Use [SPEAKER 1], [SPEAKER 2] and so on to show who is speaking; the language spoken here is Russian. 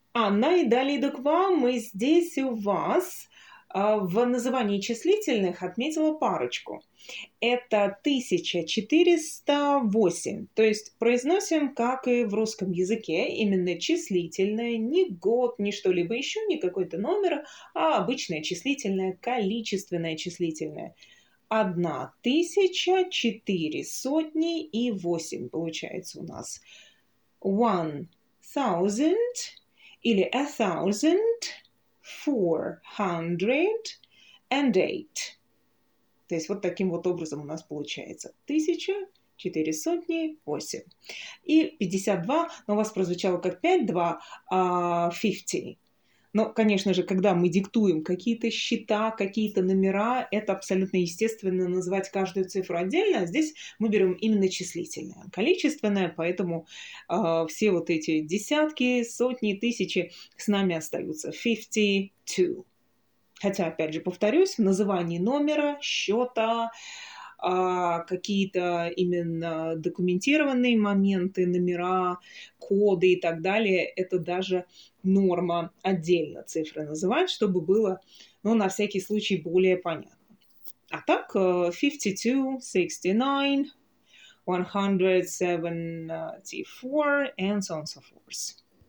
[SPEAKER 1] Анна, и далее иду к вам. И здесь у вас в назывании числительных отметила парочку. Это 1408. То есть произносим, как и в русском языке, именно числительное, не год, не что-либо еще, не какой-то номер, а обычное числительное, количественное числительное. 1408 получается у нас. 1000 или 1408. То есть вот таким вот образом у нас получается 1408. И 52, но у вас прозвучало как 52, 50. Но, конечно же, когда мы диктуем какие-то счета, какие-то номера, это абсолютно естественно называть каждую цифру отдельно. А здесь мы берем именно числительное, количественное, поэтому все вот эти десятки, сотни, тысячи с нами остаются. 52. Хотя, опять же, повторюсь, в назывании номера, счета, какие-то именно документированные моменты, номера, коды и так далее, это даже норма отдельно цифры называть, чтобы было, ну, на всякий случай более понятно. А так, 52, 69, 174, and so on and so forth.